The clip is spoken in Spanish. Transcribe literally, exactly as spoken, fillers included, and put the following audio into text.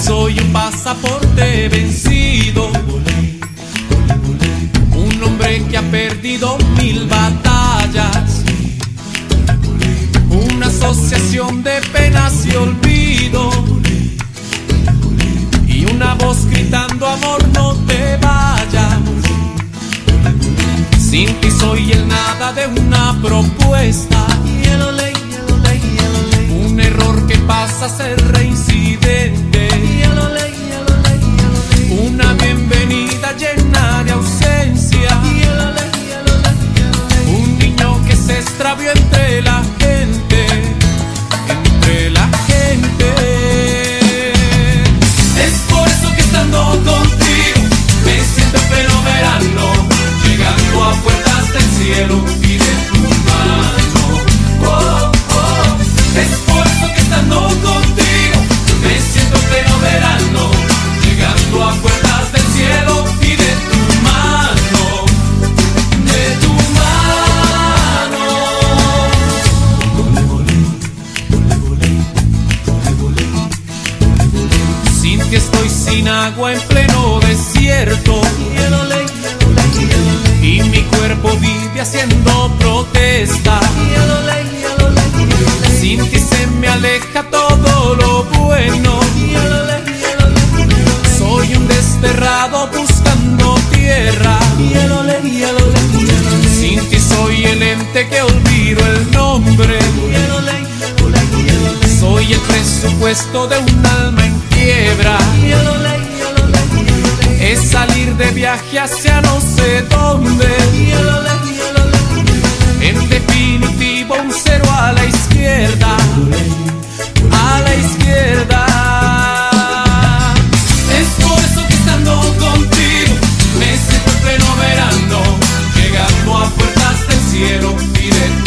soy un pasaporte vencido, un hombre que ha perdido mil batallas, una asociación de penas y olvido, y una voz gritando: amor, no te vayas. Sin ti soy el nada de una propuesta, un error que pasa a ser reincidente, una bienvenida llena de ausencia, un niño que se extravió entre la gente, entre la gente. Es por eso que estando contigo me siento en pleno verano, llegando a puertas del cielo y de tu mano. Oh, oh. Es por eso que estando contigo me siento en pleno verano, llegando a puertas del cielo y de tu mano, de tu mano. Sin ti estoy sin agua en pleno desierto, y mi cuerpo vive haciendo protesta. Sin ti se me aleja todo lo bueno, soy un desterrado buscando tierra. Sin ti soy el ente que olvido el nombre, soy el presupuesto de un alma en quiebra. Es salir de viaje hacia no sé dónde, en definitivo un cero a la izquierda, a la izquierda. Es por eso que estando contigo me siento en pleno verano, llegando a puertas del cielo y de